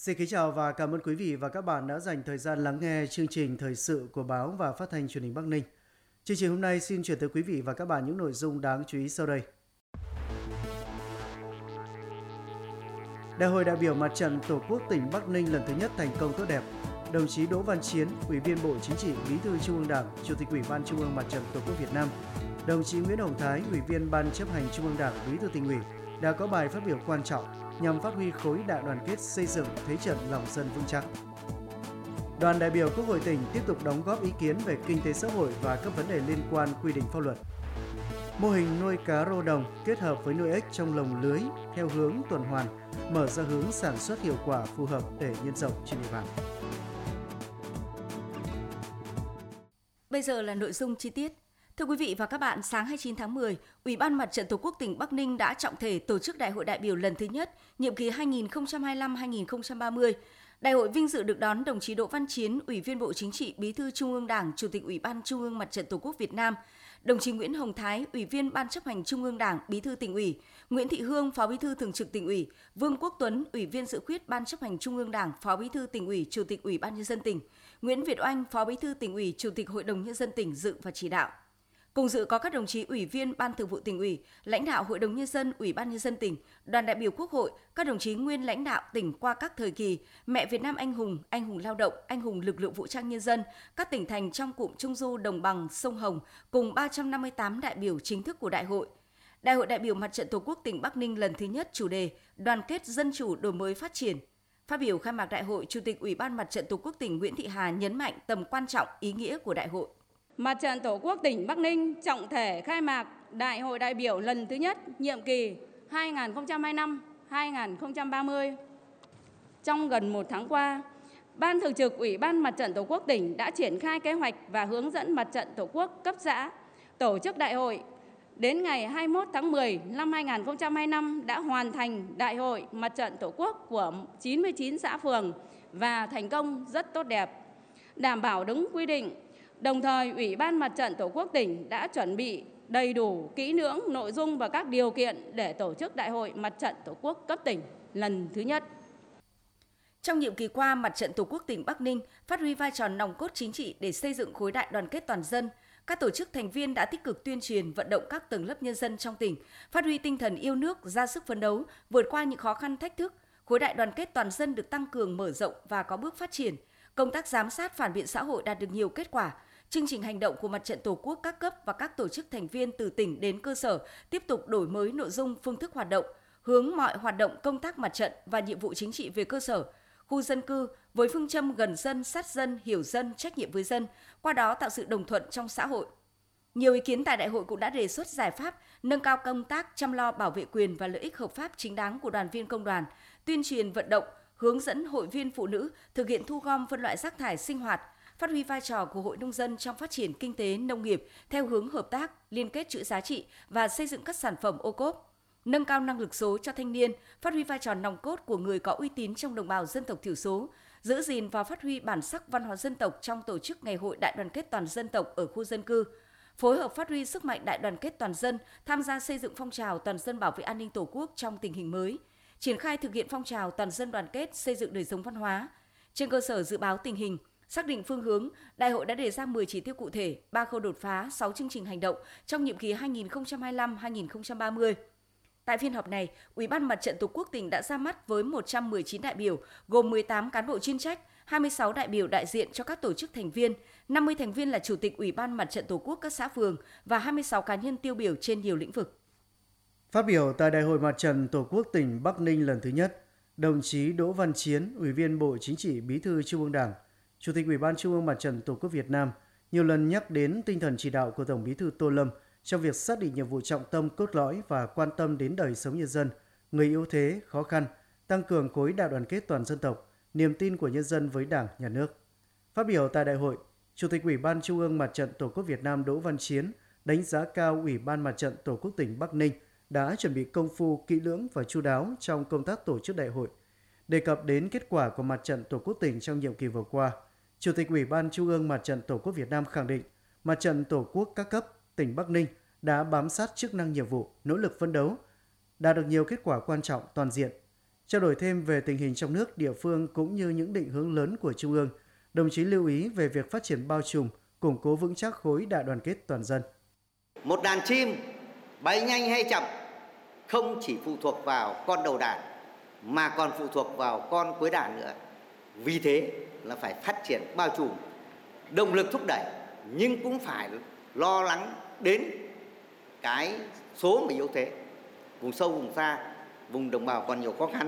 Xin kính chào và cảm ơn quý vị và các bạn đã dành thời gian lắng nghe chương trình thời sự của báo và phát thanh truyền hình Bắc Ninh. Chương trình hôm nay xin chuyển tới quý vị và các bạn những nội dung đáng chú ý sau đây. Đại hội đại biểu Mặt trận Tổ quốc tỉnh Bắc Ninh lần thứ nhất thành công tốt đẹp. Đồng chí Đỗ Văn Chiến, Ủy viên Bộ Chính trị, Bí thư Trung ương Đảng, Chủ tịch Ủy ban Trung ương Mặt trận Tổ quốc Việt Nam, đồng chí Nguyễn Hồng Thái, Ủy viên Ban Chấp hành Trung ương Đảng, Bí thư Tỉnh ủy đã có bài phát biểu quan trọng nhằm phát huy khối đại đoàn kết xây dựng thế trận lòng dân vững chắc. Đoàn đại biểu Quốc hội tỉnh tiếp tục đóng góp ý kiến về kinh tế xã hội và các vấn đề liên quan quy định pháp luật. Mô hình nuôi cá rô đồng kết hợp với nuôi ếch trong lồng lưới theo hướng tuần hoàn, mở ra hướng sản xuất hiệu quả phù hợp để nhân rộng trên địa bàn. Bây giờ là nội dung chi tiết. Thưa quý vị và các bạn, sáng 29 tháng 10, Ủy ban Mặt trận Tổ quốc tỉnh Bắc Ninh đã trọng thể tổ chức Đại hội đại biểu lần thứ nhất, nhiệm kỳ 2025-2030. Đại hội vinh dự được đón đồng chí Đỗ Văn Chiến, Ủy viên Bộ Chính trị, Bí thư Trung ương Đảng, Chủ tịch Ủy ban Trung ương Mặt trận Tổ quốc Việt Nam, đồng chí Nguyễn Hồng Thái, Ủy viên Ban Chấp hành Trung ương Đảng, Bí thư Tỉnh ủy, Nguyễn Thị Hương, Phó Bí thư Thường trực Tỉnh ủy, Vương Quốc Tuấn, Ủy viên dự khuyết Ban Chấp hành Trung ương Đảng, Phó Bí thư Tỉnh ủy, Chủ tịch Ủy ban Nhân dân tỉnh, Nguyễn Việt Oanh, Phó Bí thư Tỉnh ủy, Chủ tịch Hội đồng Nhân dân tỉnh dự và chỉ đạo. Cùng dự có các đồng chí Ủy viên Ban Thường vụ Tỉnh ủy, lãnh đạo Hội đồng Nhân dân, Ủy ban Nhân dân tỉnh, đoàn đại biểu Quốc hội, các đồng chí nguyên lãnh đạo tỉnh qua các thời kỳ, mẹ Việt Nam anh hùng lao động, anh hùng lực lượng vũ trang nhân dân, các tỉnh thành trong cụm Trung du đồng bằng sông Hồng cùng 358 đại biểu chính thức của đại hội. Đại hội đại biểu Mặt trận Tổ quốc tỉnh Bắc Ninh lần thứ nhất chủ đề đoàn kết dân chủ đổi mới phát triển. Phát biểu khai mạc đại hội, Chủ tịch Ủy ban Mặt trận Tổ quốc tỉnh Nguyễn Thị Hà nhấn mạnh tầm quan trọng, ý nghĩa của đại hội. Mặt trận Tổ quốc tỉnh Bắc Ninh trọng thể khai mạc Đại hội đại biểu lần thứ nhất nhiệm kỳ 2025-2030. Trong gần một tháng qua, Ban Thường trực Ủy ban Mặt trận Tổ quốc tỉnh đã triển khai kế hoạch và hướng dẫn Mặt trận Tổ quốc cấp xã tổ chức đại hội. Đến ngày 21 tháng 10 năm 2025 đã hoàn thành Đại hội Mặt trận Tổ quốc của 99 xã phường và thành công rất tốt đẹp, đảm bảo đúng quy định. Đồng thời, Ủy ban Mặt trận Tổ quốc tỉnh đã chuẩn bị đầy đủ, kỹ lưỡng nội dung và các điều kiện để tổ chức Đại hội Mặt trận Tổ quốc cấp tỉnh lần thứ nhất. Trong nhiệm kỳ qua, Mặt trận Tổ quốc tỉnh Bắc Ninh phát huy vai trò nòng cốt chính trị để xây dựng khối đại đoàn kết toàn dân. Các tổ chức thành viên đã tích cực tuyên truyền, vận động các tầng lớp nhân dân trong tỉnh, phát huy tinh thần yêu nước, ra sức phấn đấu, vượt qua những khó khăn thách thức. Khối đại đoàn kết toàn dân được tăng cường, mở rộng và có bước phát triển. Công tác giám sát phản biện xã hội đạt được nhiều kết quả. Chương trình hành động của Mặt trận Tổ quốc các cấp và các tổ chức thành viên từ tỉnh đến cơ sở tiếp tục đổi mới nội dung, phương thức hoạt động, hướng mọi hoạt động công tác mặt trận và nhiệm vụ chính trị về cơ sở, khu dân cư với phương châm gần dân, sát dân, hiểu dân, trách nhiệm với dân, qua đó tạo sự đồng thuận trong xã hội. Nhiều ý kiến tại đại hội cũng đã đề xuất giải pháp nâng cao công tác chăm lo bảo vệ quyền và lợi ích hợp pháp chính đáng của đoàn viên công đoàn, tuyên truyền vận động, hướng dẫn hội viên phụ nữ thực hiện thu gom phân loại rác thải sinh hoạt, phát huy vai trò của hội nông dân trong phát triển kinh tế nông nghiệp theo hướng hợp tác, liên kết chuỗi giá trị và xây dựng các sản phẩm ô cốp, nâng cao năng lực số cho thanh niên, phát huy vai trò nòng cốt của người có uy tín trong đồng bào dân tộc thiểu số, giữ gìn và phát huy bản sắc văn hóa dân tộc trong tổ chức Ngày hội Đại đoàn kết toàn dân tộc ở khu dân cư, phối hợp phát huy sức mạnh đại đoàn kết toàn dân, tham gia xây dựng phong trào toàn dân bảo vệ an ninh Tổ quốc trong tình hình mới, triển khai thực hiện phong trào toàn dân đoàn kết xây dựng đời sống văn hóa. Trên cơ sở dự báo tình hình, xác định phương hướng, đại hội đã đề ra 10 chỉ tiêu cụ thể, 3 khâu đột phá, 6 chương trình hành động trong nhiệm kỳ 2025-2030. Tại phiên họp này, Ủy ban Mặt trận Tổ quốc tỉnh đã ra mắt với 119 đại biểu, gồm 18 cán bộ chuyên trách, 26 đại biểu đại diện cho các tổ chức thành viên, 50 thành viên là Chủ tịch Ủy ban Mặt trận Tổ quốc các xã phường và 26 cá nhân tiêu biểu trên nhiều lĩnh vực. Phát biểu tại Đại hội Mặt trận Tổ quốc tỉnh Bắc Ninh lần thứ nhất, đồng chí Đỗ Văn Chiến, Ủy viên Bộ Chính trị, Bí thư Trung ương Đảng, Chủ tịch Ủy ban Trung ương Mặt trận Tổ quốc Việt Nam nhiều lần nhắc đến tinh thần chỉ đạo của Tổng Bí thư Tô Lâm trong việc xác định nhiệm vụ trọng tâm cốt lõi và quan tâm đến đời sống nhân dân, người yếu thế, khó khăn, tăng cường khối đại đoàn kết toàn dân tộc, niềm tin của nhân dân với Đảng, Nhà nước. Phát biểu tại đại hội, Chủ tịch Ủy ban Trung ương Mặt trận Tổ quốc Việt Nam Đỗ Văn Chiến đánh giá cao Ủy ban Mặt trận Tổ quốc tỉnh Bắc Ninh đã chuẩn bị công phu kỹ lưỡng và chu đáo trong công tác tổ chức đại hội. Đề cập đến kết quả của Mặt trận Tổ quốc tỉnh trong nhiệm kỳ vừa qua, Chủ tịch Ủy ban Trung ương Mặt trận Tổ quốc Việt Nam khẳng định Mặt trận Tổ quốc các cấp tỉnh Bắc Ninh đã bám sát chức năng nhiệm vụ, nỗ lực phấn đấu, đạt được nhiều kết quả quan trọng toàn diện. Trao đổi thêm về tình hình trong nước, địa phương cũng như những định hướng lớn của Trung ương, đồng chí lưu ý về việc phát triển bao trùm, củng cố vững chắc khối đại đoàn kết toàn dân. Một đàn chim bay nhanh hay chậm không chỉ phụ thuộc vào con đầu đàn mà còn phụ thuộc vào con cuối đàn nữa. Vì thế là phải phát triển bao trùm, động lực thúc đẩy, nhưng cũng phải lo lắng đến cái số mà yếu thế, vùng sâu, vùng xa, vùng đồng bào còn nhiều khó khăn.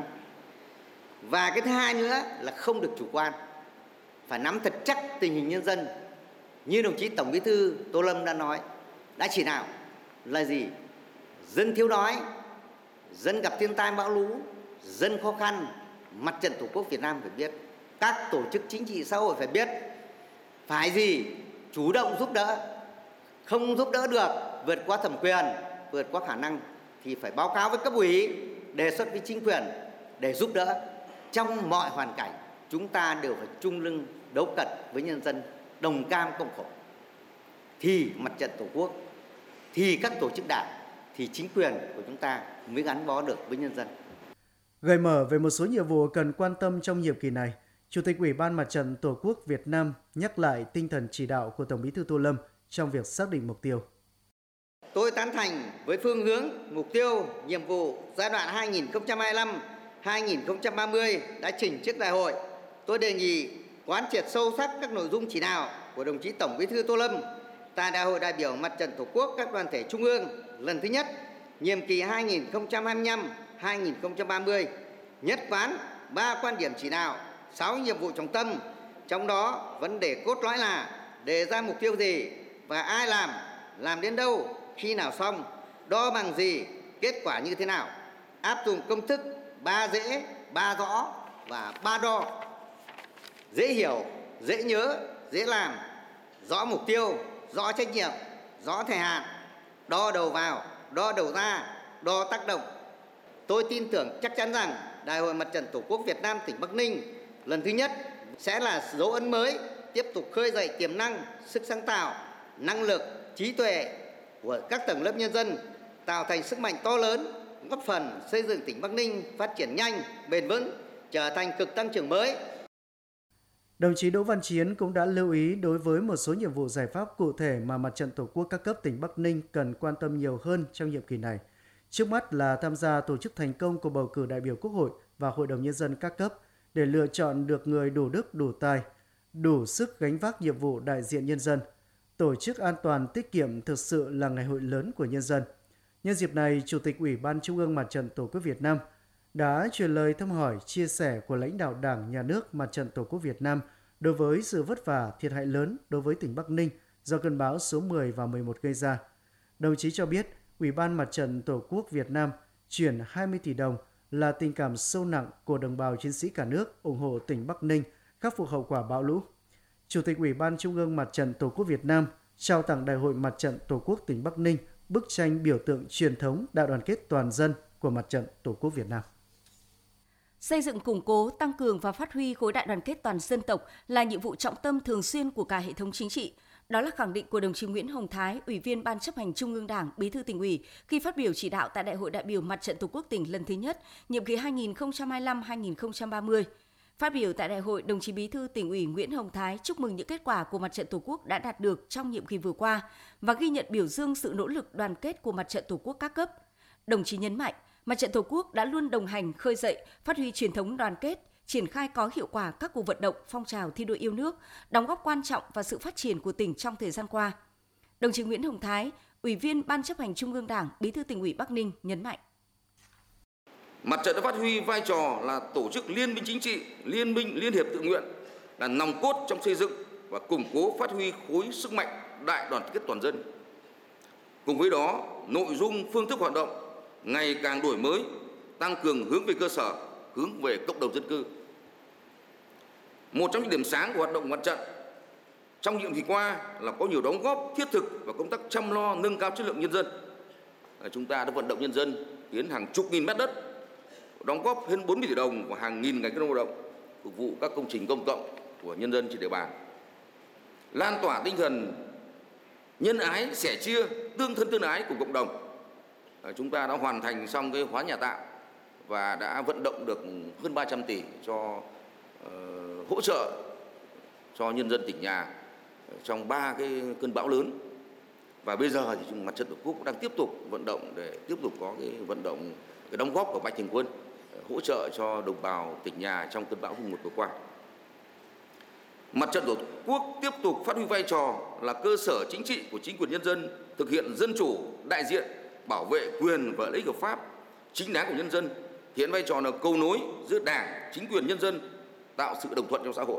Và cái thứ hai nữa là không được chủ quan, phải nắm thật chắc tình hình nhân dân. Như đồng chí Tổng Bí thư Tô Lâm đã nói, đã chỉ đạo là gì? Dân thiếu đói, dân gặp thiên tai bão lũ, dân khó khăn, Mặt trận Tổ quốc Việt Nam phải biết, các tổ chức chính trị xã hội phải biết, phải gì? Chủ động giúp đỡ, không giúp đỡ được, vượt qua thẩm quyền, vượt qua khả năng thì phải báo cáo với cấp ủy, đề xuất với chính quyền để giúp đỡ. Trong mọi hoàn cảnh, chúng ta đều phải chung lưng đấu cật với nhân dân, đồng cam cộng khổ. Thì Mặt trận Tổ quốc, thì các tổ chức đảng, thì chính quyền của chúng ta mới gắn bó được với nhân dân. Gợi mở về một số nhiệm vụ cần quan tâm trong nhiệm kỳ này, Chủ tịch Ủy ban Mặt trận Tổ quốc Việt Nam nhắc lại tinh thần chỉ đạo của Tổng Bí thư Tô Lâm trong việc xác định mục tiêu. Tôi tán thành với phương hướng, mục tiêu, nhiệm vụ giai đoạn 2025-2030 đã trình trước đại hội. Tôi đề nghị quán triệt sâu sắc các nội dung chỉ đạo của đồng chí Tổng Bí thư Tô Lâm tại Đại hội đại biểu Mặt trận Tổ quốc các đoàn thể trung ương lần thứ nhất, nhiệm kỳ 2025-2030, nhất quán 3 quan điểm chỉ đạo, 6 nhiệm vụ trọng tâm, trong đó vấn đề cốt lõi là đề ra mục tiêu gì và ai làm đến đâu, khi nào xong, đo bằng gì, kết quả như thế nào, áp dụng công thức 3 dễ, 3 rõ và 3 đo. Dễ hiểu, dễ nhớ, dễ làm, rõ mục tiêu, rõ trách nhiệm, rõ thời hạn, đo đầu vào, đo đầu ra, đo tác động. Tôi tin tưởng chắc chắn rằng Đại hội Mặt trận Tổ quốc Việt Nam tỉnh Bắc Ninh lần thứ nhất sẽ là dấu ấn mới, tiếp tục khơi dậy tiềm năng, sức sáng tạo, năng lực, trí tuệ của các tầng lớp nhân dân, tạo thành sức mạnh to lớn, góp phần xây dựng tỉnh Bắc Ninh phát triển nhanh, bền vững, trở thành cực tăng trưởng mới. Đồng chí Đỗ Văn Chiến cũng đã lưu ý đối với một số nhiệm vụ giải pháp cụ thể mà Mặt trận Tổ quốc các cấp tỉnh Bắc Ninh cần quan tâm nhiều hơn trong nhiệm kỳ này. Trước mắt là tham gia tổ chức thành công cuộc bầu cử đại biểu Quốc hội và Hội đồng Nhân dân các cấp để lựa chọn được người đủ đức, đủ tài, đủ sức gánh vác nhiệm vụ đại diện nhân dân. Tổ chức an toàn, tiết kiệm thực sự là ngày hội lớn của nhân dân. Nhân dịp này, Chủ tịch Ủy ban Trung ương Mặt trận Tổ quốc Việt Nam đã truyền lời thăm hỏi, chia sẻ của lãnh đạo Đảng, Nhà nước, Mặt trận Tổ quốc Việt Nam đối với sự vất vả, thiệt hại lớn đối với tỉnh Bắc Ninh do cơn bão số 10 và 11 gây ra. Đồng chí cho biết, Ủy ban Mặt trận Tổ quốc Việt Nam chuyển 20 tỷ đồng là tình cảm sâu nặng của đồng bào chiến sĩ cả nước ủng hộ tỉnh Bắc Ninh khắc phục hậu quả bão lũ. Chủ tịch Ủy ban Trung ương Mặt trận Tổ quốc Việt Nam trao tặng Đại hội Mặt trận Tổ quốc tỉnh Bắc Ninh bức tranh biểu tượng truyền thống đại đoàn kết toàn dân của Mặt trận Tổ quốc Việt Nam. Xây dựng, củng cố, tăng cường và phát huy khối đại đoàn kết toàn dân tộc là nhiệm vụ trọng tâm thường xuyên của cả hệ thống chính trị. Đó là khẳng định của đồng chí Nguyễn Hồng Thái, Ủy viên Ban Chấp hành Trung ương Đảng, Bí thư Tỉnh ủy khi phát biểu chỉ đạo tại Đại hội đại biểu Mặt trận Tổ quốc tỉnh lần thứ nhất, nhiệm kỳ 2025-2030. Phát biểu tại đại hội, đồng chí Bí thư Tỉnh ủy Nguyễn Hồng Thái chúc mừng những kết quả của Mặt trận Tổ quốc đã đạt được trong nhiệm kỳ vừa qua và ghi nhận, biểu dương sự nỗ lực đoàn kết của Mặt trận Tổ quốc các cấp. Đồng chí nhấn mạnh, Mặt trận Tổ quốc đã luôn đồng hành, khơi dậy, phát huy truyền thống đoàn kết, triển khai có hiệu quả các cuộc vận động, phong trào thi đua yêu nước, đóng góp quan trọng vào sự phát triển của tỉnh trong thời gian qua. Đồng chí Nguyễn Hồng Thái, Ủy viên Ban Chấp hành Trung ương Đảng, Bí thư Tỉnh ủy Bắc Ninh nhấn mạnh. Mặt trận đã phát huy vai trò là tổ chức liên minh chính trị, liên minh liên hiệp tự nguyện, là nòng cốt trong xây dựng và củng cố phát huy khối sức mạnh đại đoàn kết toàn dân. Cùng với đó, nội dung, phương thức hoạt động ngày càng đổi mới, tăng cường hướng về cơ sở, hướng về cộng đồng dân cư. Một trong những điểm sáng của hoạt động mặt trận trong nhiệm kỳ qua là có nhiều đóng góp thiết thực vào công tác chăm lo nâng cao chất lượng nhân dân. Chúng ta đã vận động nhân dân hiến hàng chục nghìn mét đất, đóng góp hơn 40 tỷ đồng và hàng nghìn ngày công lao động phục vụ các công trình công cộng của nhân dân trên địa bàn. Lan tỏa tinh thần nhân ái, sẻ chia, tương thân tương ái của cộng đồng. Chúng ta đã hoàn thành xong cái hóa nhà tạm và đã vận động được hơn 300 tỷ cho hỗ trợ cho nhân dân tỉnh nhà trong 3 cái cơn bão lớn. Và bây giờ thì Mặt trận Tổ quốc cũng đang tiếp tục vận động để tiếp tục có cái vận động, cái đóng góp của Mạnh thường quân hỗ trợ cho đồng bào tỉnh nhà trong cơn bão số 1 vừa qua. Mặt trận Tổ quốc tiếp tục phát huy vai trò là cơ sở chính trị của chính quyền nhân dân, thực hiện dân chủ, đại diện, bảo vệ quyền và lợi ích hợp pháp chính đáng của nhân dân, hiện vai trò là cầu nối giữa Đảng, chính quyền nhân dân, tạo sự đồng thuận trong xã hội.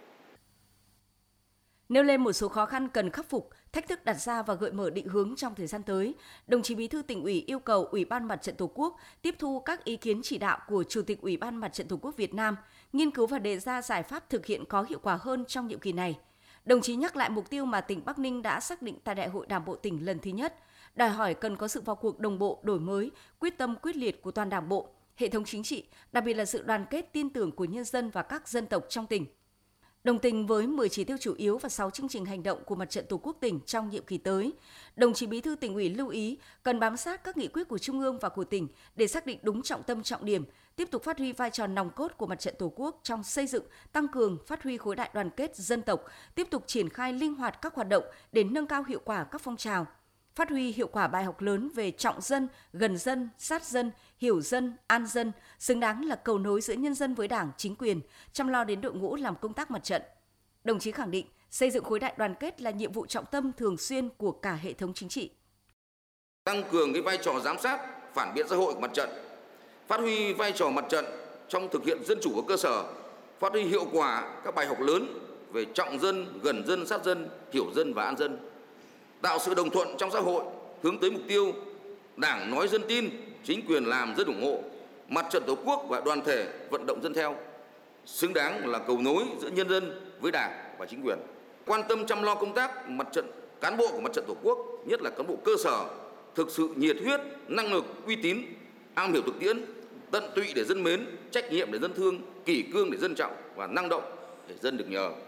Nêu lên một số khó khăn cần khắc phục, thách thức đặt ra và gợi mở định hướng trong thời gian tới, đồng chí Bí thư Tỉnh ủy yêu cầu Ủy ban Mặt trận Tổ quốc tiếp thu các ý kiến chỉ đạo của Chủ tịch Ủy ban Mặt trận Tổ quốc Việt Nam, nghiên cứu và đề ra giải pháp thực hiện có hiệu quả hơn trong nhiệm kỳ này. Đồng chí nhắc lại mục tiêu mà tỉnh Bắc Ninh đã xác định tại Đại hội Đảng bộ tỉnh lần thứ nhất, đòi hỏi cần có sự vào cuộc đồng bộ, đổi mới, quyết tâm quyết liệt của toàn Đảng bộ, hệ thống chính trị, đặc biệt là sự đoàn kết tin tưởng của nhân dân và các dân tộc trong tỉnh. Đồng tình với 10 chỉ tiêu chủ yếu và 6 chương trình hành động của Mặt trận Tổ quốc tỉnh trong nhiệm kỳ tới, đồng chí Bí thư Tỉnh ủy lưu ý cần bám sát các nghị quyết của Trung ương và của tỉnh để xác định đúng trọng tâm trọng điểm, tiếp tục phát huy vai trò nòng cốt của Mặt trận Tổ quốc trong xây dựng, tăng cường, phát huy khối đại đoàn kết dân tộc, tiếp tục triển khai linh hoạt các hoạt động để nâng cao hiệu quả các phong trào, phát huy hiệu quả bài học lớn về trọng dân, gần dân, sát dân, hiểu dân, an dân, xứng đáng là cầu nối giữa nhân dân với Đảng, chính quyền, chăm lo đến đội ngũ làm công tác mặt trận. Đồng chí khẳng định xây dựng khối đại đoàn kết là nhiệm vụ trọng tâm thường xuyên của cả hệ thống chính trị. Tăng cường cái vai trò giám sát, phản biện xã hội của mặt trận, phát huy vai trò mặt trận trong thực hiện dân chủ ở cơ sở, phát huy hiệu quả các bài học lớn về trọng dân, gần dân, sát dân, hiểu dân và an dân, tạo sự đồng thuận trong xã hội hướng tới mục tiêu Đảng nói dân tin, chính quyền làm dân ủng hộ, Mặt trận Tổ quốc và đoàn thể vận động dân theo, xứng đáng là cầu nối giữa nhân dân với Đảng và chính quyền. Quan tâm chăm lo công tác mặt trận, cán bộ của Mặt trận Tổ quốc, nhất là cán bộ cơ sở, thực sự nhiệt huyết, năng lực, uy tín, am hiểu thực tiễn, tận tụy để dân mến, trách nhiệm để dân thương, kỷ cương để dân trọng và năng động để dân được nhờ.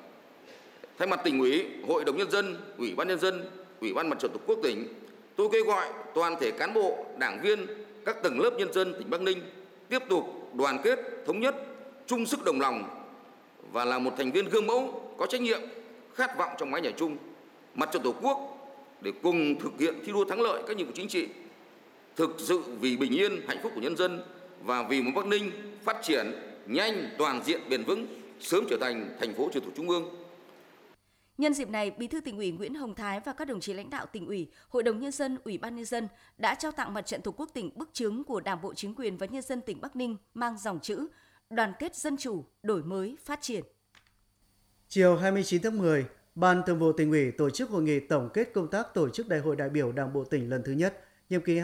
Thay mặt Tỉnh ủy, Hội đồng Nhân dân, Ủy ban Nhân dân, Ủy ban Mặt trận Tổ quốc tỉnh, tôi kêu gọi toàn thể cán bộ, đảng viên, các tầng lớp nhân dân tỉnh Bắc Ninh tiếp tục đoàn kết, thống nhất, chung sức đồng lòng và là một thành viên gương mẫu, có trách nhiệm, khát vọng trong mái nhà chung, Mặt trận Tổ quốc để cùng thực hiện thi đua thắng lợi các nhiệm vụ chính trị, thực sự vì bình yên, hạnh phúc của nhân dân và vì một Bắc Ninh phát triển nhanh, toàn diện, bền vững, sớm trở thành thành phố trực thuộc Trung ương. Nhân dịp này, Bí thư Tỉnh ủy Nguyễn Hồng Thái và các đồng chí lãnh đạo Tỉnh ủy, Hội đồng Nhân dân, Ủy ban Nhân dân đã trao tặng Mặt trận Tổ quốc tỉnh bức chứng của Đảng bộ, chính quyền và nhân dân tỉnh Bắc Ninh mang dòng chữ đoàn kết dân chủ, đổi mới, phát triển. Chiều 29 tháng 10, Ban Thường vụ Tỉnh ủy tổ chức hội nghị tổng kết công tác tổ chức Đại hội đại biểu Đảng bộ tỉnh lần thứ nhất, nhiệm kỳ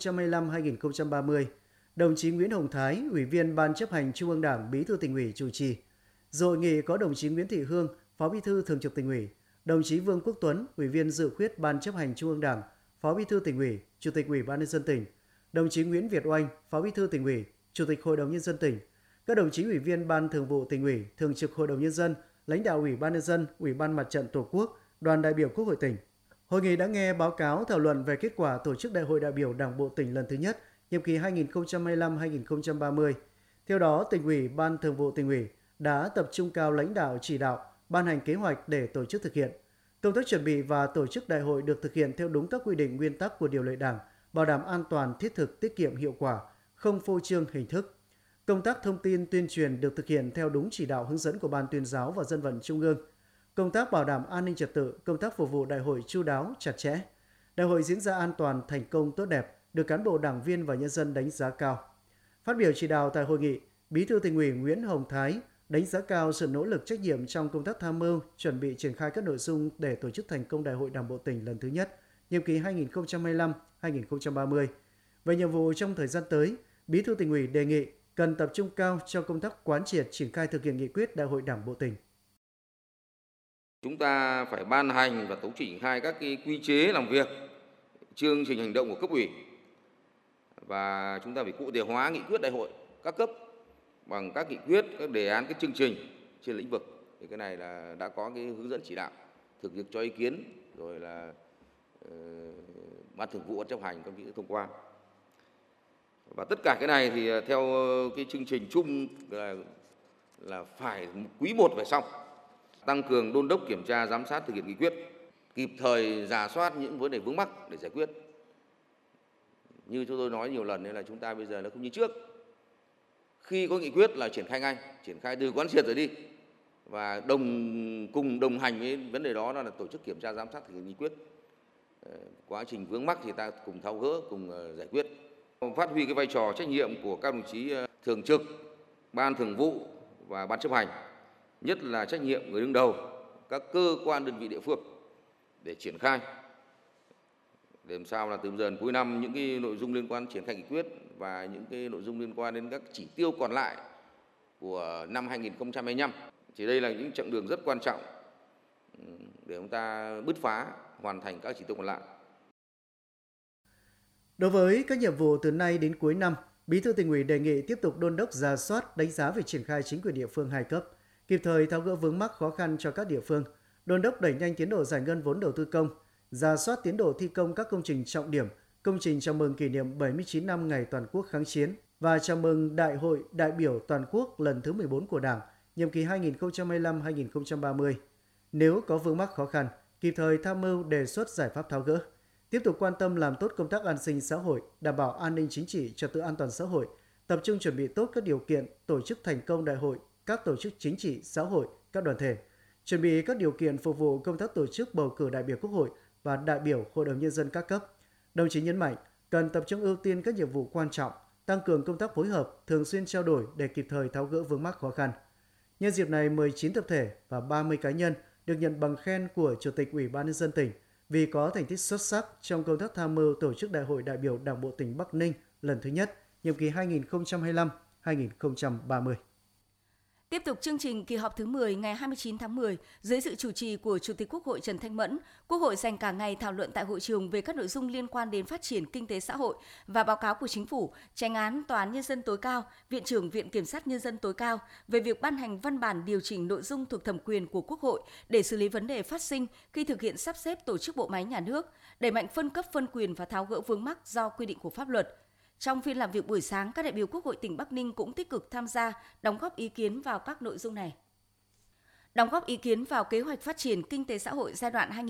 2025-2030. Đồng chí Nguyễn Hồng Thái, Ủy viên Ban chấp hành Trung ương Đảng, Bí thư Tỉnh ủy chủ trì. Dự hội nghị có đồng chí Nguyễn Thị Hương, Phó Bí thư Thường trực Tỉnh ủy, đồng chí Vương Quốc Tuấn, Ủy viên dự khuyết Ban chấp hành Trung ương Đảng, Phó Bí thư Tỉnh ủy, Chủ tịch Ủy ban Nhân dân tỉnh, đồng chí Nguyễn Việt Oanh, Phó Bí thư Tỉnh ủy, Chủ tịch Hội đồng Nhân dân tỉnh, các đồng chí Ủy viên Ban Thường vụ Tỉnh ủy, Thường trực Hội đồng Nhân dân, lãnh đạo Ủy ban Nhân dân, Ủy ban Mặt trận Tổ quốc, đoàn đại biểu Quốc hội tỉnh. Hội nghị đã nghe báo cáo thảo luận về kết quả tổ chức Đại hội đại biểu Đảng bộ tỉnh lần thứ nhất, nhiệm kỳ 2025-2030. Theo đó, Tỉnh ủy, Ban Thường vụ Tỉnh ủy đã tập trung cao lãnh đạo chỉ đạo, ban hành kế hoạch để tổ chức thực hiện. Công tác chuẩn bị và tổ chức đại hội được thực hiện theo đúng các quy định nguyên tắc của điều lệ Đảng, bảo đảm an toàn, thiết thực, tiết kiệm, hiệu quả, không phô trương hình thức. Công tác thông tin tuyên truyền được thực hiện theo đúng chỉ đạo hướng dẫn của Ban Tuyên giáo và Dân vận Trung ương. Công tác bảo đảm an ninh trật tự, công tác phục vụ đại hội chu đáo, chặt chẽ. Đại hội diễn ra an toàn, thành công, tốt đẹp, được cán bộ, đảng viên và nhân dân đánh giá cao. Phát biểu chỉ đạo tại hội nghị, Bí thư Tỉnh ủy Nguyễn Hồng Thái đánh giá cao sự nỗ lực, trách nhiệm trong công tác tham mưu, chuẩn bị triển khai các nội dung để tổ chức thành công Đại hội Đảng bộ tỉnh lần thứ nhất, nhiệm kỳ 2025-2030. Về nhiệm vụ trong thời gian tới, Bí thư Tỉnh ủy đề nghị cần tập trung cao cho công tác quán triệt, triển khai thực hiện nghị quyết Đại hội Đảng bộ tỉnh. Chúng ta phải ban hành và tổ chức triển khai các cái quy chế làm việc, chương trình hành động của cấp ủy, và chúng ta phải cụ thể hóa nghị quyết đại hội các cấp bằng các nghị quyết, các đề án, các chương trình trên lĩnh vực. Thì cái này là đã có cái hướng dẫn chỉ đạo, thực hiện cho ý kiến, rồi là Ban Thường vụ Ban chấp hành các vị thông qua. Và tất cả cái này thì theo cái chương trình chung là phải quý 1 phải xong. Tăng cường đôn đốc kiểm tra giám sát thực hiện nghị quyết, kịp thời rà soát những vấn đề vướng mắc để giải quyết. Như chúng tôi nói nhiều lần nên là chúng ta bây giờ nó không như trước. Khi có nghị quyết là triển khai ngay, triển khai từ quán triệt rồi đi. Và cùng đồng hành với vấn đề đó là tổ chức kiểm tra giám sát thực hiện nghị quyết. Quá trình vướng mắc thì ta cùng tháo gỡ, cùng giải quyết. Phát huy cái vai trò trách nhiệm của các đồng chí thường trực, ban thường vụ và ban chấp hành, nhất là trách nhiệm người đứng đầu các cơ quan đơn vị địa phương để triển khai, để làm sao là từ giờ đến cuối năm những cái nội dung liên quan triển khai nghị quyết và những cái nội dung liên quan đến các chỉ tiêu còn lại của năm 2025. Thì đây là những chặng đường rất quan trọng để chúng ta bứt phá hoàn thành các chỉ tiêu còn lại. Đối với các nhiệm vụ từ nay đến cuối năm, Bí thư Tỉnh ủy đề nghị tiếp tục đôn đốc rà soát, đánh giá về triển khai chính quyền địa phương 2 cấp, kịp thời tháo gỡ vướng mắc khó khăn cho các địa phương, đôn đốc đẩy nhanh tiến độ giải ngân vốn đầu tư công, rà soát tiến độ thi công các công trình trọng điểm, công trình chào mừng kỷ niệm 79 năm ngày toàn quốc kháng chiến và chào mừng Đại hội đại biểu toàn quốc lần thứ 14 của Đảng, nhiệm kỳ 2025-2030. Nếu có vướng mắc khó khăn, kịp thời tham mưu đề xuất giải pháp tháo gỡ. Tiếp tục quan tâm làm tốt công tác an sinh xã hội, đảm bảo an ninh chính trị, trật tự an toàn xã hội, tập trung chuẩn bị tốt các điều kiện tổ chức thành công đại hội, các tổ chức chính trị, xã hội, các đoàn thể, chuẩn bị các điều kiện phục vụ công tác tổ chức bầu cử đại biểu Quốc hội và đại biểu Hội đồng Nhân dân các cấp. Đồng chí nhấn mạnh, cần tập trung ưu tiên các nhiệm vụ quan trọng, tăng cường công tác phối hợp, thường xuyên trao đổi để kịp thời tháo gỡ vướng mắc khó khăn. Nhân dịp này, 19 tập thể và 30 cá nhân được nhận bằng khen của Chủ tịch Ủy ban Nhân dân tỉnh vì có thành tích xuất sắc trong công tác tham mưu tổ chức Đại hội đại biểu Đảng bộ tỉnh Bắc Ninh lần thứ nhất, nhiệm kỳ 2025-2030. Tiếp tục chương trình kỳ họp thứ 10 ngày 29 tháng 10, dưới sự chủ trì của Chủ tịch Quốc hội Trần Thanh Mẫn, Quốc hội dành cả ngày thảo luận tại hội trường về các nội dung liên quan đến phát triển kinh tế xã hội và báo cáo của Chính phủ, Chánh án Tòa án Nhân dân tối cao, Viện trưởng Viện Kiểm sát Nhân dân tối cao về việc ban hành văn bản điều chỉnh nội dung thuộc thẩm quyền của Quốc hội để xử lý vấn đề phát sinh khi thực hiện sắp xếp tổ chức bộ máy nhà nước, đẩy mạnh phân cấp phân quyền và tháo gỡ vướng mắc do quy định của pháp luật. Trong phiên làm việc buổi sáng, các đại biểu Quốc hội tỉnh Bắc Ninh cũng tích cực tham gia, đóng góp ý kiến vào các nội dung này. Đóng góp ý kiến vào kế hoạch phát triển kinh tế xã hội giai đoạn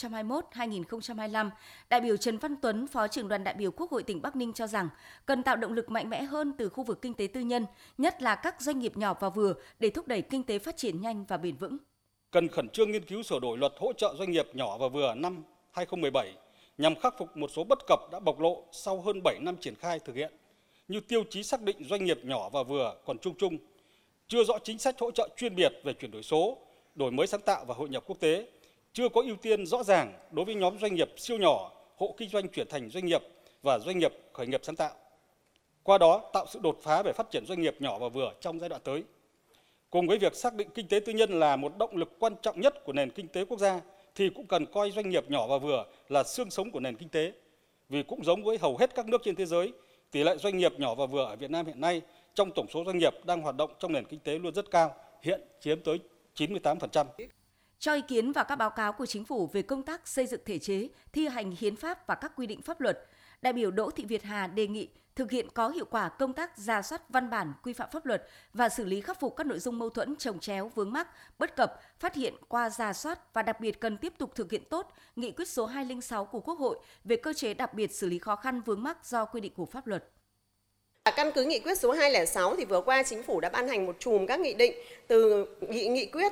2021-2025, đại biểu Trần Văn Tuấn, Phó trưởng đoàn đại biểu Quốc hội tỉnh Bắc Ninh cho rằng cần tạo động lực mạnh mẽ hơn từ khu vực kinh tế tư nhân, nhất là các doanh nghiệp nhỏ và vừa để thúc đẩy kinh tế phát triển nhanh và bền vững. Cần khẩn trương nghiên cứu sửa đổi luật hỗ trợ doanh nghiệp nhỏ và vừa năm 2017 nhằm khắc phục một số bất cập đã bộc lộ sau hơn 7 năm triển khai thực hiện, như tiêu chí xác định doanh nghiệp nhỏ và vừa còn chung, chưa rõ chính sách hỗ trợ chuyên biệt về chuyển đổi số, đổi mới sáng tạo và hội nhập quốc tế, chưa có ưu tiên rõ ràng đối với nhóm doanh nghiệp siêu nhỏ, hộ kinh doanh chuyển thành doanh nghiệp và doanh nghiệp khởi nghiệp sáng tạo. Qua đó tạo sự đột phá về phát triển doanh nghiệp nhỏ và vừa trong giai đoạn tới. Cùng với việc xác định kinh tế tư nhân là một động lực quan trọng nhất của nền kinh tế quốc gia, thì cũng cần coi doanh nghiệp nhỏ và vừa là xương sống của nền kinh tế. Vì cũng giống với hầu hết các nước trên thế giới, tỷ lệ doanh nghiệp nhỏ và vừa ở Việt Nam hiện nay trong tổng số doanh nghiệp đang hoạt động trong nền kinh tế luôn rất cao, hiện chiếm tới 98%. Cho ý kiến vào các báo cáo của Chính phủ về công tác xây dựng thể chế, thi hành hiến pháp và các quy định pháp luật, đại biểu Đỗ Thị Việt Hà đề nghị thực hiện có hiệu quả công tác rà soát văn bản quy phạm pháp luật và xử lý khắc phục các nội dung mâu thuẫn chồng chéo vướng mắc, bất cập, phát hiện qua rà soát và đặc biệt cần tiếp tục thực hiện tốt nghị quyết số 206 của Quốc hội về cơ chế đặc biệt xử lý khó khăn vướng mắc do quy định của pháp luật. Căn cứ nghị quyết số 206 thì vừa qua Chính phủ đã ban hành một chùm các nghị định từ nghị quyết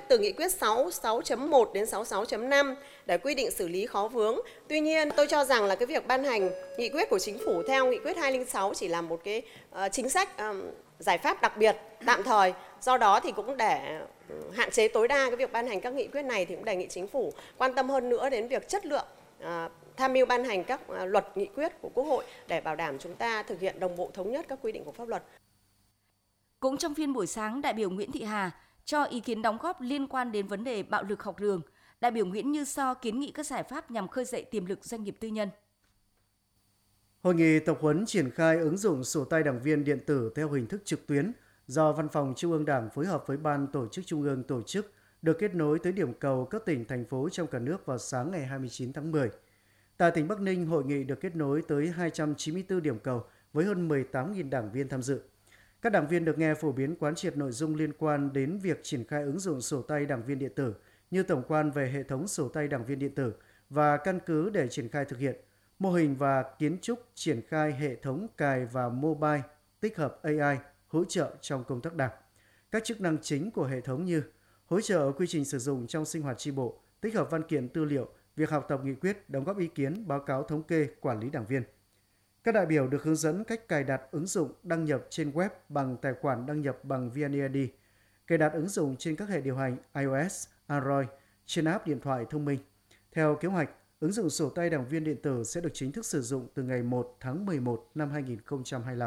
66.1 đến 66.5 để quy định xử lý khó vướng. Tuy nhiên, tôi cho rằng là cái việc ban hành nghị quyết của Chính phủ theo nghị quyết 206 chỉ là một cái chính sách giải pháp đặc biệt tạm thời. Do đó thì cũng để hạn chế tối đa cái việc ban hành các nghị quyết này thì cũng đề nghị Chính phủ quan tâm hơn nữa đến việc chất lượng tham mưu ban hành các luật nghị quyết của Quốc hội để bảo đảm chúng ta thực hiện đồng bộ thống nhất các quy định của pháp luật. Cũng trong phiên buổi sáng, đại biểu Nguyễn Thị Hà cho ý kiến đóng góp liên quan đến vấn đề bạo lực học đường. Đại biểu Nguyễn Như So kiến nghị các giải pháp nhằm khơi dậy tiềm lực doanh nghiệp tư nhân. Hội nghị tập huấn triển khai ứng dụng sổ tay đảng viên điện tử theo hình thức trực tuyến do Văn phòng Trung ương Đảng phối hợp với Ban Tổ chức Trung ương tổ chức được kết nối tới điểm cầu các tỉnh, thành phố trong cả nước vào sáng ngày 29 tháng 10. Tại tỉnh Bắc Ninh, hội nghị được kết nối tới 294 điểm cầu với hơn 18.000 đảng viên tham dự. Các đảng viên được nghe phổ biến quán triệt nội dung liên quan đến việc triển khai ứng dụng sổ tay đảng viên điện tử như tổng quan về hệ thống sổ tay đảng viên điện tử và căn cứ để triển khai thực hiện, mô hình và kiến trúc triển khai hệ thống cài và mobile tích hợp AI hỗ trợ trong công tác đảng. Các chức năng chính của hệ thống như hỗ trợ quy trình sử dụng trong sinh hoạt chi bộ, tích hợp văn kiện tư liệu, việc học tập nghị quyết, đóng góp ý kiến, báo cáo thống kê, quản lý đảng viên. Các đại biểu được hướng dẫn cách cài đặt ứng dụng đăng nhập trên web bằng tài khoản đăng nhập bằng VNeID, cài đặt ứng dụng trên các hệ điều hành iOS, Android, trên app điện thoại thông minh. Theo kế hoạch, ứng dụng sổ tay đảng viên điện tử sẽ được chính thức sử dụng từ ngày 1 tháng 11 năm 2025.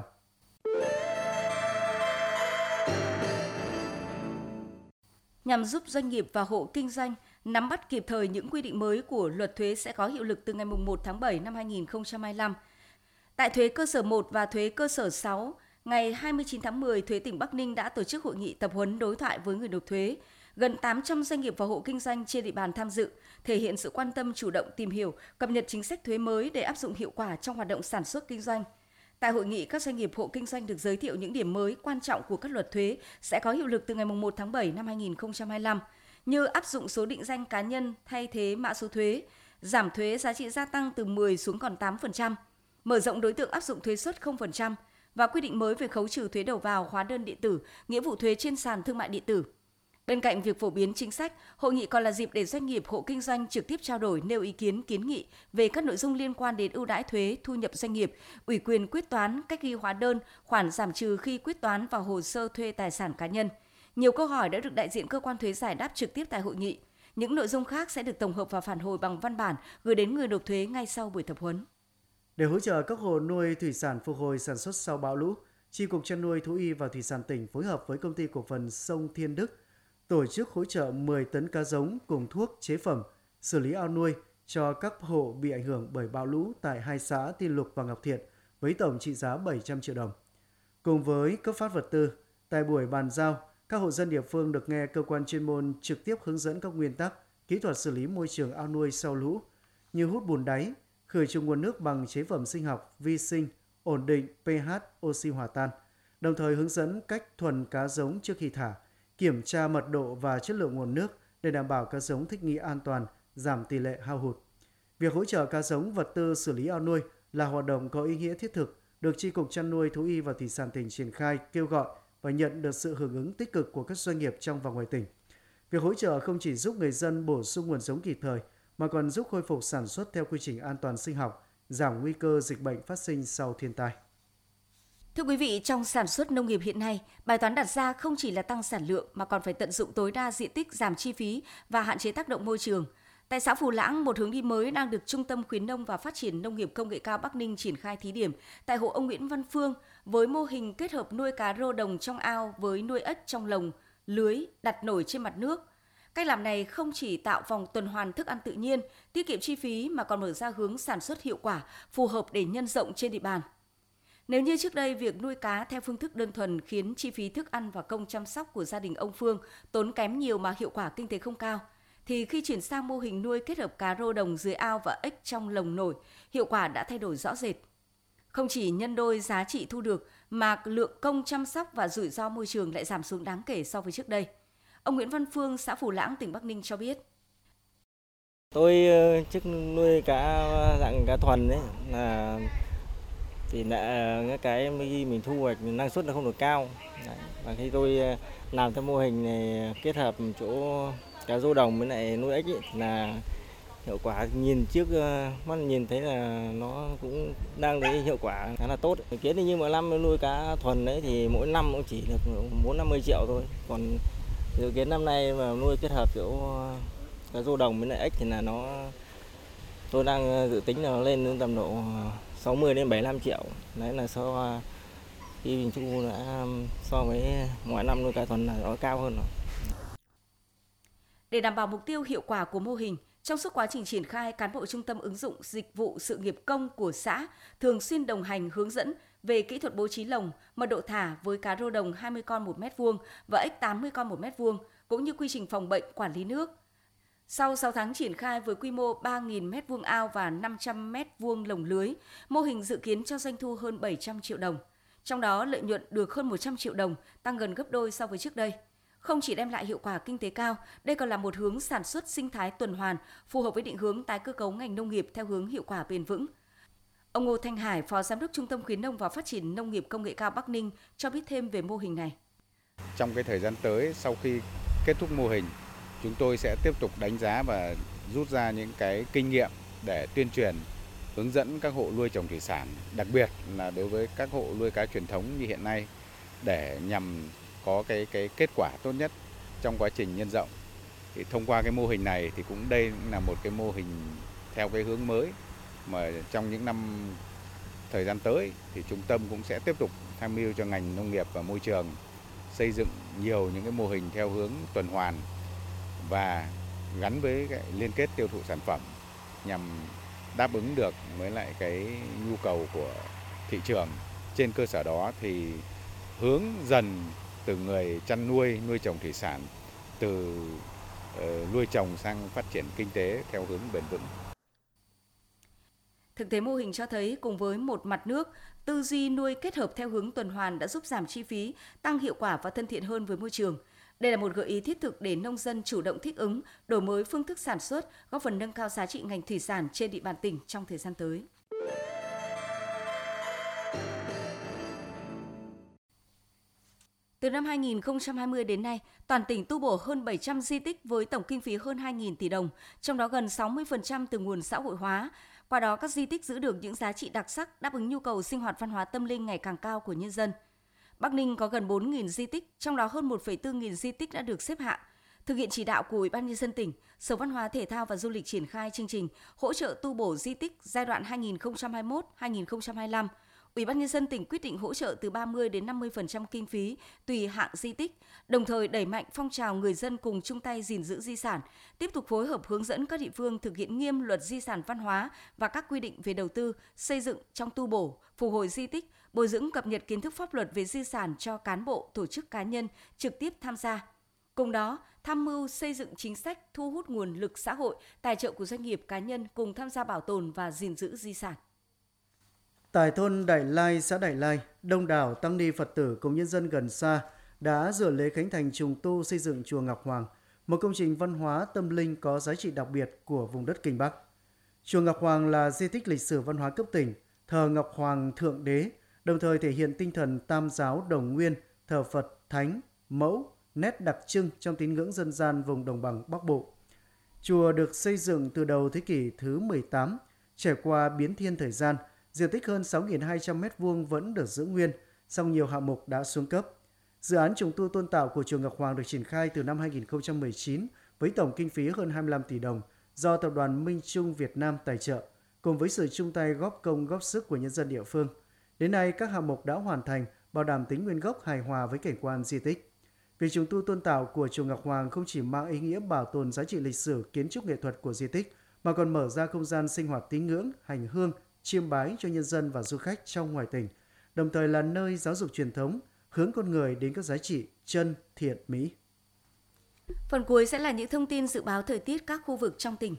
Nhằm giúp doanh nghiệp và hộ kinh doanh nắm bắt kịp thời những quy định mới của luật thuế sẽ có hiệu lực từ ngày 1 tháng 7 năm 2025. Tại thuế cơ sở 1 và thuế cơ sở 6, ngày 29 tháng 10, Thuế tỉnh Bắc Ninh đã tổ chức hội nghị tập huấn đối thoại với người nộp thuế. Gần 800 doanh nghiệp và hộ kinh doanh trên địa bàn tham dự, thể hiện sự quan tâm chủ động tìm hiểu, cập nhật chính sách thuế mới để áp dụng hiệu quả trong hoạt động sản xuất kinh doanh. Tại hội nghị, các doanh nghiệp hộ kinh doanh được giới thiệu những điểm mới quan trọng của các luật thuế sẽ có hiệu lực từ ngày 1 tháng 7 năm 2025, như áp dụng số định danh cá nhân thay thế mã số thuế, giảm thuế giá trị gia tăng từ 10 xuống còn 8%, mở rộng đối tượng áp dụng thuế suất 0% và quy định mới về khấu trừ thuế đầu vào, hóa đơn điện tử, nghĩa vụ thuế trên sàn thương mại điện tử. Bên cạnh việc phổ biến chính sách, hội nghị còn là dịp để doanh nghiệp hộ kinh doanh trực tiếp trao đổi, nêu ý kiến, kiến nghị về các nội dung liên quan đến ưu đãi thuế, thu nhập doanh nghiệp, ủy quyền quyết toán, cách ghi hóa đơn, khoản giảm trừ khi quyết toán vào hồ sơ thuê tài sản cá nhân. Nhiều câu hỏi đã được đại diện cơ quan thuế giải đáp trực tiếp tại hội nghị. Những nội dung khác sẽ được tổng hợp và phản hồi bằng văn bản gửi đến người nộp thuế ngay sau buổi tập huấn. Để hỗ trợ các hộ nuôi thủy sản phục hồi sản xuất sau bão lũ, Chi cục Chăn nuôi, Thú y và Thủy sản tỉnh phối hợp với Công ty Cổ phần Sông Thiên Đức tổ chức hỗ trợ 10 tấn cá giống cùng thuốc, chế phẩm, xử lý ao nuôi cho các hộ bị ảnh hưởng bởi bão lũ tại hai xã Tiên Lục và Ngọc Thiện với tổng trị giá 700 triệu đồng. Cùng với cấp phát vật tư, tại buổi bàn giao, các hộ dân địa phương được nghe cơ quan chuyên môn trực tiếp hướng dẫn các nguyên tắc, kỹ thuật xử lý môi trường ao nuôi sau lũ như hút bùn đáy, khử trùng nguồn nước bằng chế phẩm sinh học, vi sinh, ổn định pH, oxy hòa tan, đồng thời hướng dẫn cách thuần cá giống trước khi thả, kiểm tra mật độ và chất lượng nguồn nước để đảm bảo cá giống thích nghi an toàn, giảm tỷ lệ hao hụt. Việc hỗ trợ cá giống, vật tư xử lý ao nuôi là hoạt động có ý nghĩa thiết thực, được Chi cục Chăn nuôi, Thú y và Thủy sản tỉnh triển khai, kêu gọi và nhận được sự hưởng ứng tích cực của các doanh nghiệp trong và ngoài tỉnh. Việc hỗ trợ không chỉ giúp người dân bổ sung nguồn giống kịp thời, mà còn giúp khôi phục sản xuất theo quy trình an toàn sinh học, giảm nguy cơ dịch bệnh phát sinh sau thiên tai. Thưa quý vị, trong sản xuất nông nghiệp hiện nay, bài toán đặt ra không chỉ là tăng sản lượng mà còn phải tận dụng tối đa diện tích, giảm chi phí và hạn chế tác động môi trường. Tại xã Phù Lãng, một hướng đi mới đang được Trung tâm Khuyến nông và Phát triển Nông nghiệp Công nghệ cao Bắc Ninh triển khai thí điểm tại hộ ông Nguyễn Văn Phương với mô hình kết hợp nuôi cá rô đồng trong ao với nuôi ếch trong lồng, lưới đặt nổi trên mặt nước. Cách làm này không chỉ tạo vòng tuần hoàn thức ăn tự nhiên, tiết kiệm chi phí mà còn mở ra hướng sản xuất hiệu quả, phù hợp để nhân rộng trên địa bàn. Nếu như trước đây việc nuôi cá theo phương thức đơn thuần khiến chi phí thức ăn và công chăm sóc của gia đình ông Phương tốn kém nhiều mà hiệu quả kinh tế không cao, thì khi chuyển sang mô hình nuôi kết hợp cá rô đồng dưới ao và ếch trong lồng nổi, hiệu quả đã thay đổi rõ rệt. Không chỉ nhân đôi giá trị thu được mà lượng công chăm sóc và rủi ro môi trường lại giảm xuống đáng kể so với trước đây. Ông Nguyễn Văn Phương, xã Phù Lãng, tỉnh Bắc Ninh cho biết. Tôi trước nuôi cá dạng cá thuần đấy là thì cái mình thu hoạch năng suất nó không được cao. Đấy. Và khi tôi làm theo mô hình này kết hợp chỗ cá rô đồng với lại nuôi ếch ấy, là hiệu quả nhìn trước mắt nhìn thấy là nó cũng đang thấy hiệu quả khá là tốt. Dự kiến thì như mỗi năm nuôi cá thuần đấy thì mỗi năm cũng chỉ được 450 triệu thôi. Còn dự kiến năm nay mà nuôi kết hợp chỗ cá rô đồng với lại ếch thì là tôi đang dự tính là nó lên đến tầm độ 60 đến 75 triệu. Đấy là khi mình thu đã so với mỗi năm nuôi cá thuần là nó cao hơn rồi. Để đảm bảo mục tiêu hiệu quả của mô hình, trong suốt quá trình triển khai, cán bộ Trung tâm ứng dụng dịch vụ sự nghiệp công của xã thường xuyên đồng hành hướng dẫn về kỹ thuật bố trí lồng, mật độ thả với cá rô đồng 20 con 1 m2 và ếch 80 con 1 m2, cũng như quy trình phòng bệnh, quản lý nước. Sau 6 tháng triển khai với quy mô 3.000 m2 ao và 500 m2 lồng lưới, mô hình dự kiến cho doanh thu hơn 700 triệu đồng. Trong đó, lợi nhuận được hơn 100 triệu đồng, tăng gần gấp đôi so với trước đây. Không chỉ đem lại hiệu quả kinh tế cao, đây còn là một hướng sản xuất sinh thái tuần hoàn, phù hợp với định hướng tái cơ cấu ngành nông nghiệp theo hướng hiệu quả bền vững. Ông Ngô Thanh Hải, Phó Giám đốc Trung tâm Khuyến nông và Phát triển Nông nghiệp Công nghệ cao Bắc Ninh cho biết thêm về mô hình này. Trong cái thời gian tới, sau khi kết thúc mô hình, chúng tôi sẽ tiếp tục đánh giá và rút ra những cái kinh nghiệm để tuyên truyền, hướng dẫn các hộ nuôi trồng thủy sản, đặc biệt là đối với các hộ nuôi cá truyền thống như hiện nay, để nhằm có cái kết quả tốt nhất trong quá trình nhân rộng. Thì thông qua cái mô hình này thì cũng đây là một cái mô hình theo cái hướng mới mà trong những năm thời gian tới thì trung tâm cũng sẽ tiếp tục tham mưu cho ngành nông nghiệp và môi trường xây dựng nhiều những cái mô hình theo hướng tuần hoàn và gắn với cái liên kết tiêu thụ sản phẩm nhằm đáp ứng được với lại cái nhu cầu của thị trường. Trên cơ sở đó thì hướng dần từ người chăn nuôi trồng thủy sản, từ nuôi trồng sang phát triển kinh tế theo hướng bền vững. Thực tế mô hình cho thấy cùng với một mặt nước, tư duy nuôi kết hợp theo hướng tuần hoàn đã giúp giảm chi phí, tăng hiệu quả và thân thiện hơn với môi trường. Đây là một gợi ý thiết thực để nông dân chủ động thích ứng, đổi mới phương thức sản xuất, góp phần nâng cao giá trị ngành thủy sản trên địa bàn tỉnh trong thời gian tới. Từ năm 2020 đến nay, toàn tỉnh tu bổ hơn 700 di tích với tổng kinh phí hơn 2.000 tỷ đồng, trong đó gần 60% từ nguồn xã hội hóa. Qua đó, các di tích giữ được những giá trị đặc sắc, đáp ứng nhu cầu sinh hoạt văn hóa tâm linh ngày càng cao của nhân dân. Bắc Ninh có gần 4.000 di tích, trong đó hơn 1,4 nghìn di tích đã được xếp hạng. Thực hiện chỉ đạo của Ủy ban Nhân dân tỉnh, Sở Văn hóa Thể thao và Du lịch triển khai chương trình hỗ trợ tu bổ di tích giai đoạn 2021-2025. Ủy ban Nhân dân tỉnh quyết định hỗ trợ từ 30 đến 50% kinh phí tùy hạng di tích, đồng thời đẩy mạnh phong trào người dân cùng chung tay gìn giữ di sản, tiếp tục phối hợp hướng dẫn các địa phương thực hiện nghiêm luật di sản văn hóa và các quy định về đầu tư, xây dựng trong tu bổ, phục hồi di tích, bồi dưỡng cập nhật kiến thức pháp luật về di sản cho cán bộ, tổ chức cá nhân trực tiếp tham gia. Cùng đó, tham mưu xây dựng chính sách thu hút nguồn lực xã hội, tài trợ của doanh nghiệp cá nhân cùng tham gia bảo tồn và gìn giữ di sản. Tại thôn Đại Lai, xã Đại Lai, đông đảo tăng ni Phật tử cùng nhân dân gần xa đã dự lễ khánh thành trùng tu xây dựng chùa Ngọc Hoàng, một công trình văn hóa tâm linh có giá trị đặc biệt của vùng đất Kinh Bắc. Chùa Ngọc Hoàng là di tích lịch sử văn hóa cấp tỉnh, thờ Ngọc Hoàng Thượng Đế, đồng thời thể hiện tinh thần tam giáo đồng nguyên, thờ Phật, Thánh, Mẫu, nét đặc trưng trong tín ngưỡng dân gian vùng đồng bằng Bắc Bộ. Chùa được xây dựng từ đầu thế kỷ thứ 18, trải qua biến thiên thời gian, diện tích hơn 6.200 m2 vẫn được giữ nguyên, song nhiều hạng mục đã xuống cấp. Dự án trùng tu tôn tạo của chùa Ngọc Hoàng được triển khai từ năm 2019 với tổng kinh phí hơn 25 tỷ đồng do Tập đoàn Minh Trung Việt Nam tài trợ, cùng với sự chung tay góp công góp sức của nhân dân địa phương. Đến nay, các hạng mục đã hoàn thành, bảo đảm tính nguyên gốc hài hòa với cảnh quan di tích. Việc trùng tu tôn tạo của chùa Ngọc Hoàng không chỉ mang ý nghĩa bảo tồn giá trị lịch sử, kiến trúc nghệ thuật của di tích, mà còn mở ra không gian sinh hoạt tín ngưỡng, hành hương, chiêm bái cho nhân dân và du khách trong ngoài tỉnh, đồng thời là nơi giáo dục truyền thống, hướng con người đến các giá trị chân, thiện, mỹ. Phần cuối sẽ là những thông tin dự báo thời tiết các khu vực trong tỉnh.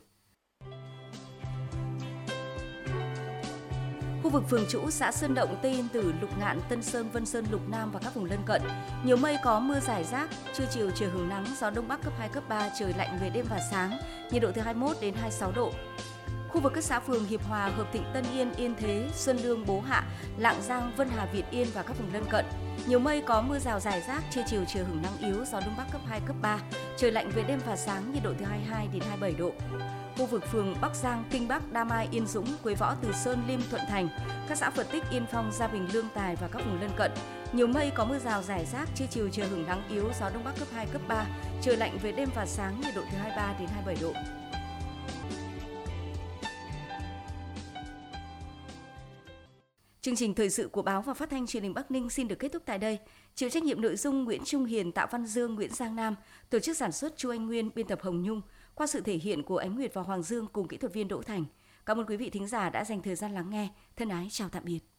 Khu vực Phường Trũ, xã Sơn Động, Tây Yên Tử, Lục Ngạn, Tân Sơn, Vân Sơn, Lục Nam và các vùng lân cận. Nhiều mây, có mưa rải rác, trưa chiều trời hửng nắng, gió Đông Bắc cấp 2, cấp 3, trời lạnh về đêm và sáng, nhiệt độ từ 21 đến 26 độ. Khu vực các xã phường Hiệp Hòa, Hợp Thịnh, Tân Yên, Yên Thế, Xuân Lương, Bố Hạ, Lạng Giang, Vân Hà, Việt Yên và các vùng lân cận. Nhiều mây, có mưa rào rải rác, trưa chiều trời hửng nắng yếu, gió Đông Bắc cấp 2, cấp 3, trời lạnh về đêm và sáng, nhiệt độ từ 22 đến 27 độ. Khu vực phường Bắc Giang, Kinh Bắc, Đa Mai, Yên Dũng, Quế Võ, Từ Sơn, Liêm, Thuận Thành, các xã Phật Tích, Yên Phong, Gia Bình, Lương Tài và các vùng lân cận. Nhiều mây, có mưa rào rải rác, trưa chiều trời hửng nắng yếu, gió Đông Bắc cấp 2, cấp 3, trời lạnh về đêm và sáng, nhiệt độ từ 23 đến 27 độ. Chương trình thời sự của Báo và Phát thanh Truyền hình Bắc Ninh xin được kết thúc tại đây. Chịu trách nhiệm nội dung Nguyễn Trung Hiền, Tạ Văn Dương, Nguyễn Giang Nam, tổ chức sản xuất Chu Anh Nguyên, biên tập Hồng Nhung, qua sự thể hiện của Ánh Nguyệt và Hoàng Dương cùng kỹ thuật viên Đỗ Thành. Cảm ơn quý vị thính giả đã dành thời gian lắng nghe. Thân ái chào tạm biệt.